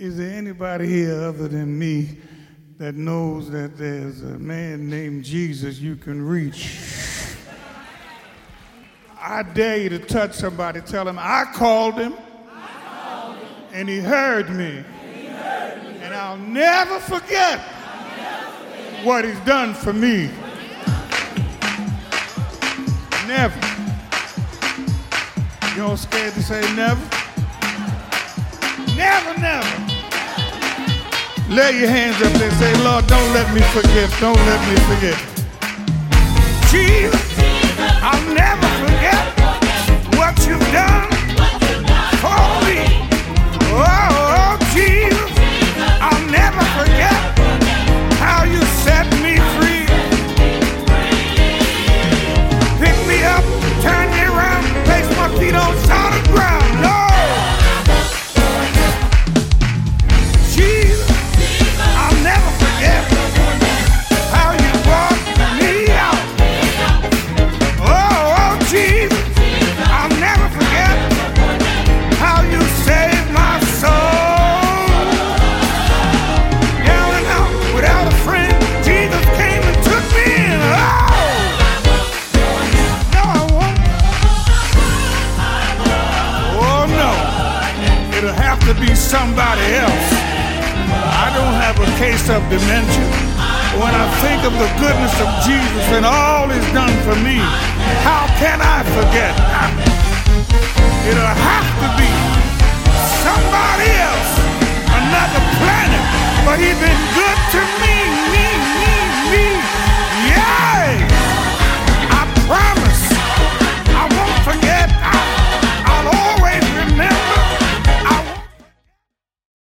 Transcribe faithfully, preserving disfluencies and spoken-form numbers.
Is there anybody here other than me that knows that there's a man named Jesus you can reach? I dare you to touch somebody, tell him, I called him, I called him. And he heard me. And, he heard me. And I'll never forget, I'll never forget what he's done for me. Never. You don't scared to say never? Never, never. Lay your hands up there and say, Lord, don't let me forget, don't let me forget. Jesus, I'll never forget what you've done for me. Oh, Jesus, I'll never forget how you set me free. Pick me up, turn me around, place my feet on solid ground. Lord. To be somebody else. I don't have a case of dementia. When I think of the goodness of Jesus and all he's done for me, how can I forget? It'll have to be somebody else.